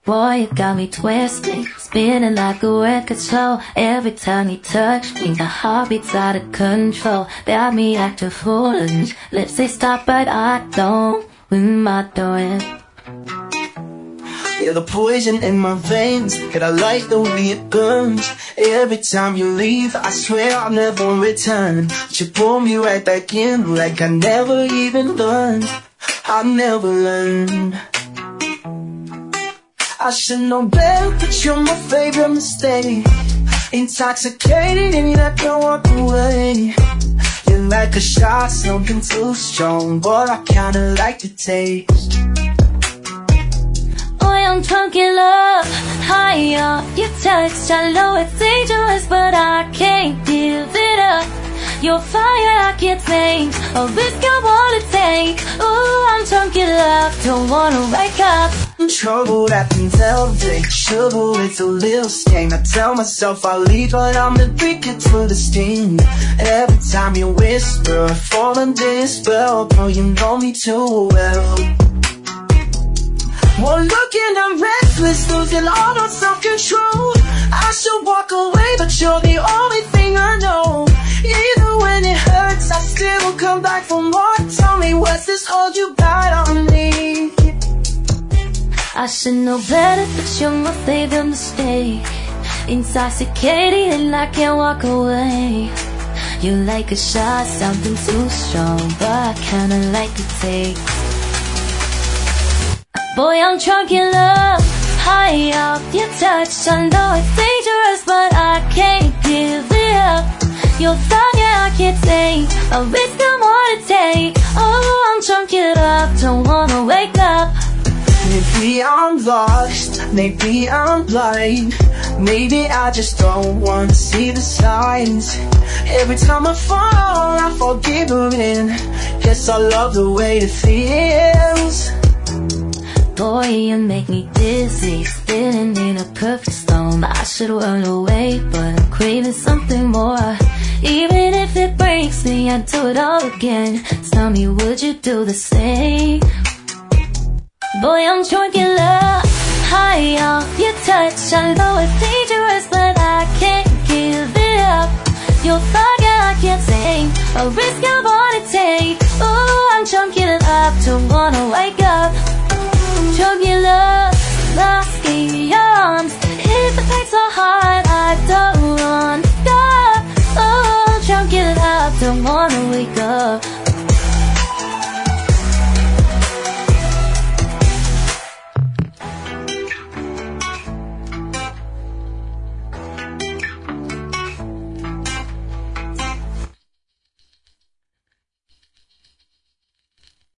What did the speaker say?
Boy, you got me twisted, spinning like a record show. Every time you touch me, my heartbeat's out of control. Got me acting foolish, lips say stop but I don't. What am I doing? You're the poison in my veins, and I like the way it burns. Every time you leave, I swear I'll never return. But you pull me right back in, like I never even learned. I never learned. I should know better, but you're my favorite mistake. Intoxicated and I can't walk away. You're like a shot, something too strong, but I kinda like the taste. I'm drunk in love, high off your touch. I know it's dangerous, but I can't give it up. Your fire I can't change, a risk I wanna take. Ooh, I'm drunk in love, don't wanna wake up. Trouble that can tell the day, sugar with a little sting. I tell myself I'll leave, but I'm addicted to the sting. Every time you whisper, I fall under your spell. Bro, you know me too well. One look and I'm restless, losing all of self-control. I should walk away, but you're the only thing I know. Even when it hurts, I still come back for more. Tell me, what's this hold you got on me? I should know better, but you're my favorite mistake. Intoxicated and I can't walk away. You're like a shot, something too strong, but I kinda like the taste. Boy, I'm drunk in love, high off your touch. I know it's dangerous, but I can't give it up. Your thought, yeah, I can't take, a risk I wanna take. Oh, I'm drunk in love, don't wanna wake up. Maybe I'm lost, maybe I'm blind. Maybe I just don't wanna see the signs. Every time I fall, I forgive again. Guess I love the way it feels. Boy, you make me dizzy, spinning in a perfect storm. I should run away, but I'm craving something more. Even if it breaks me, I'd do it all again. Tell me, would you do the same? Boy, I'm drunk in love, high off your touch. I know it's dangerous, but I can't give it up. Your thought, yeah, I can't take, a risk I wanna take. Oh, I'm drunk in love, don't wanna wake